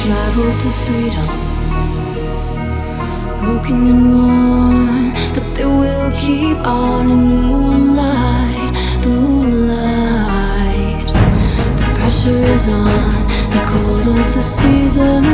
travel to freedom, broken and worn, but they will keep on in the moonlight, the moonlight. The pressure is on, the cold of the season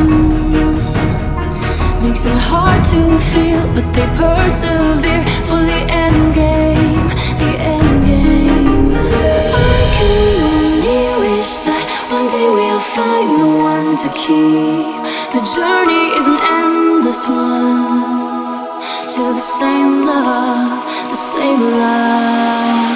makes it hard to feel, but they persevere for the end game, the end game. I can only wish that one day we'll find the one to keep. The journey is an endless one to the same love, the same love.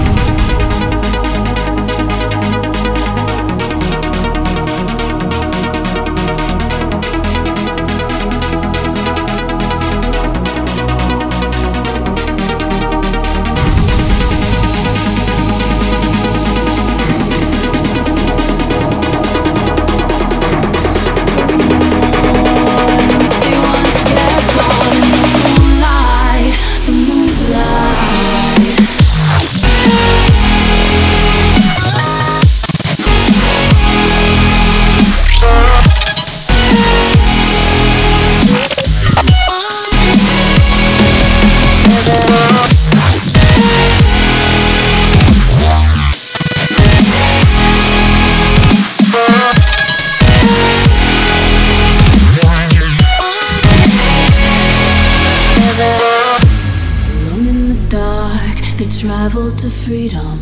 Travel to freedom,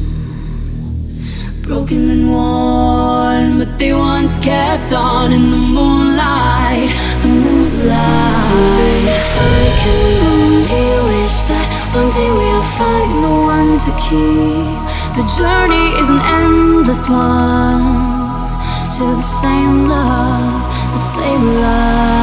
broken and worn, but they once kept on in the moonlight, the moonlight. I can only wish that one day we'll find the one to keep. The journey is an endless one to the same love, the same love.